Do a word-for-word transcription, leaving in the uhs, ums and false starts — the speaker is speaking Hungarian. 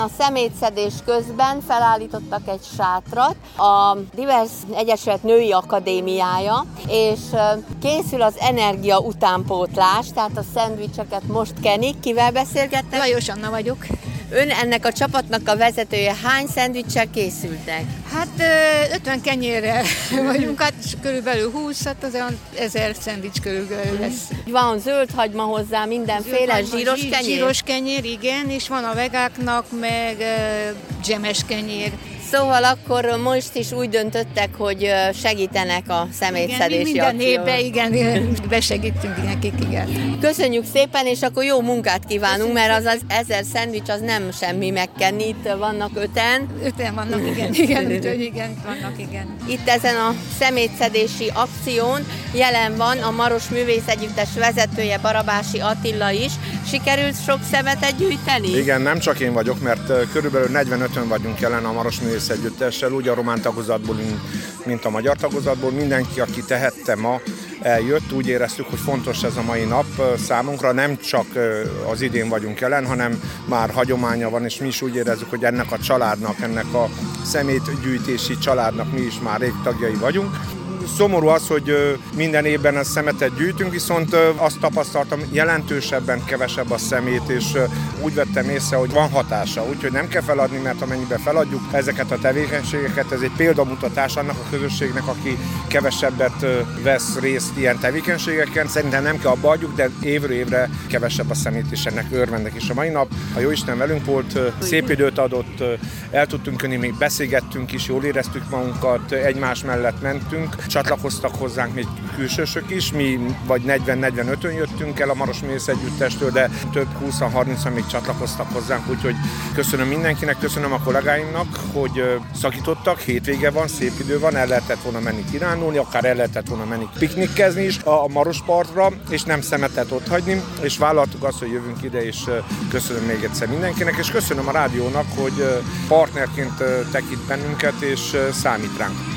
A szemétszedés közben felállítottak egy sátrat, a Divers Egyesület Női Akadémiája, és készül az energia utánpótlás, tehát a szendvicseket most kenik. Kivel beszélgettek? Lajos Anna vagyok. Ön ennek a csapatnak a vezetője. Hány szendvicssel készültek? Hát ötven kenyérrel vagyunk, hát körülbelül húsz, hát az olyan ezer szendvics körülbelül lesz. Van zöldhagyma hozzá, mindenféle Zöldhagyma, zsíros zsír, kenyér? Zsíros kenyér, igen, és van a vegáknak, meg uh, dzsemes kenyér. Szóval akkor most is úgy döntöttek, hogy segítenek a szemétszedési igen, minden akcióban. évben, igen, besegítünk nekik, igen. Köszönjük szépen, és akkor jó munkát kívánunk, mert az az ezer szendvics az nem semmi megkenni, itt vannak öten. Öten vannak, igen, igen, úgyhogy igen, vannak, igen. Itt ezen a szemétszedési akción jelen van a Maros Művészegyüttes vezetője, Barabási Attila is. Sikerült sok szemetet gyűjteni? Igen, nem csak én vagyok, mert körülbelül negyvenöten vagyunk jelen a Maros Művészegyüttessel, úgy a román tagozatból, mint a magyar tagozatból. Mindenki, aki tehette ma, eljött. Úgy éreztük, hogy fontos ez a mai nap számunkra. Nem csak az idén vagyunk jelen, hanem már hagyománya van, és mi is úgy érezzük, hogy ennek a családnak, ennek a szemétgyűjtési családnak mi is már rég tagjai vagyunk. Szomorú az, hogy minden évben a szemetet gyűjtünk, viszont azt tapasztaltam, jelentősebben kevesebb a szemét, és úgy vettem észre, hogy van hatása. Úgyhogy nem kell feladni, mert amennyiben feladjuk ezeket a tevékenységeket, ez egy példamutatás annak a közösségnek, aki kevesebbet vesz részt ilyen tevékenységeken. Szerintem nem kell abba adjuk, de évről évre kevesebb a szemét, és ennek örvendek is a mai nap. A Jóisten velünk volt, szép időt adott, el tudtunk jönni, még beszélgettünk is, jól éreztük magunkat, egymás mellett mentünk. Csatlakoztak hozzánk még külsősök is, mi vagy negyven-negyvenötön jöttünk el a Maros Művészegyüttestől, de több húsz-harmincan még csatlakoztak hozzánk, úgyhogy köszönöm mindenkinek, köszönöm a kollégáimnak, hogy szakítottak, hétvége van, szép idő van, el lehetett volna menni kirándulni, akár el lehetett volna menni piknikkezni is a Marospartra, és nem szemetet ott hagyni, és vállaltuk azt, hogy jövünk ide, és köszönöm még egyszer mindenkinek, és köszönöm a rádiónak, hogy partnerként tekint bennünket, és számít ránk.